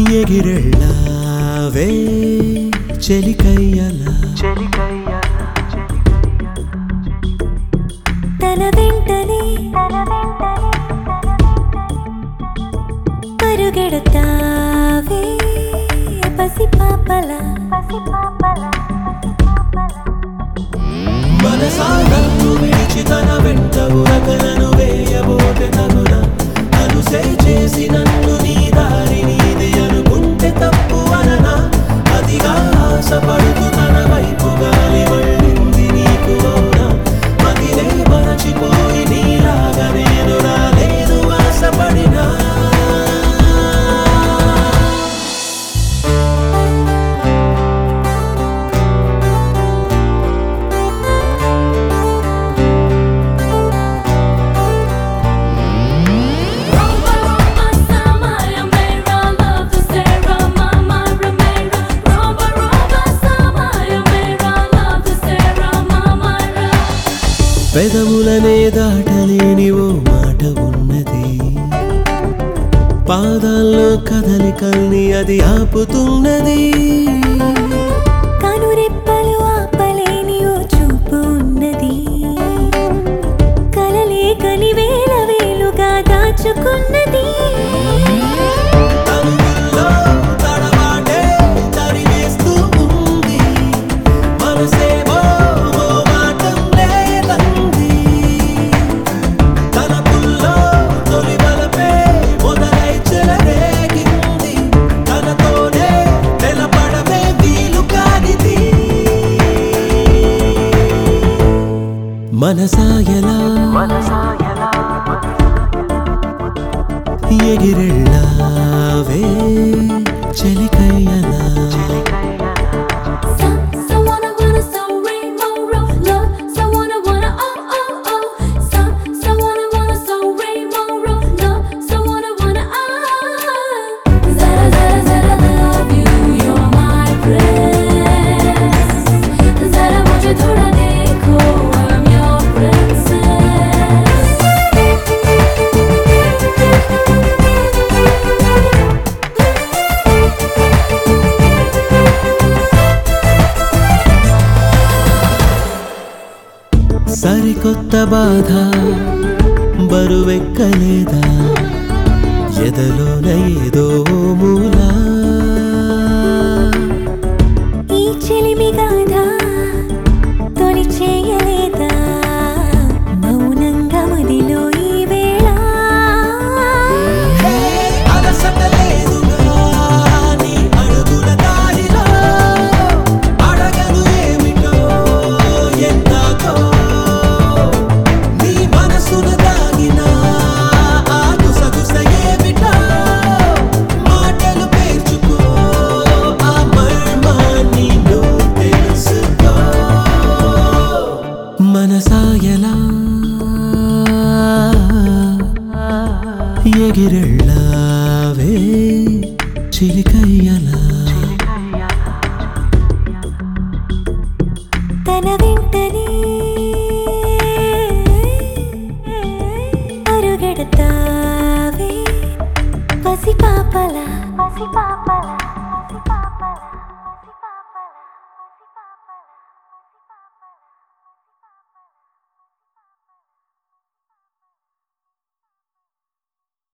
ఎగిరెళ్ళావే చెలికయ్యలా తన వెంటనే పరుగెడతావే పసిపాపలా మనసా నన్ను విడిచి తన వెంట ఉరకలను వేయబోతే తనున అనుసే చేసి నన్ను నీ దారి నీది అనుకుంటే తప్పు అననా అతిగా ఆశపడుతూ తన వైపు గాలి మళ్ళింది నీకు అవునా మదిలే మరచిపోయి నీలాగా నేను రాలేదు ఆశపడినా పెదవులనే దాటలేని ఓ మాట ఉన్నది పాదాల్లో కదలికల్ని అది ఆపుతున్నది కనురెప్పలు ఆపలేని ఓ చూపు ఉన్నది కలలే కనివేల వేలుగా దాచుకున్నది తనువుల్లో తడబాటే తరిమేస్తూ ఉంది మనసేమో మోమాటం లేదంది తలపుల్లో తొలి బలపే మొదలై చెలరేగింది తనతోనే నిలబడమే వీలు కానిది మనసాయలా ఎగిరెళ్ళావే చెలికయ్యలా సరికొత్త బాధ బరువెక్కలేదా ఎదలోన ఏదో మూలా ఈ చెలిమి గాథ తొలి చేయలేదా మౌనంగా మదిలో ఈ వేళ అలసట లేదుగా నీ అడుగుల దారిలో అడగను ఏమిటో ఎందాకో నీ మనసున దాగిన ఆ గుసగుస ఏమిటో మాటలు పేర్చుకో ఆ మర్మాన్ని నువ్వు తెలుసుకో మనసాయలా ఎగిరెళ్ళావే చిలికయ్యలా తన వెంటనే పరుగెడతావే పసిపాపలా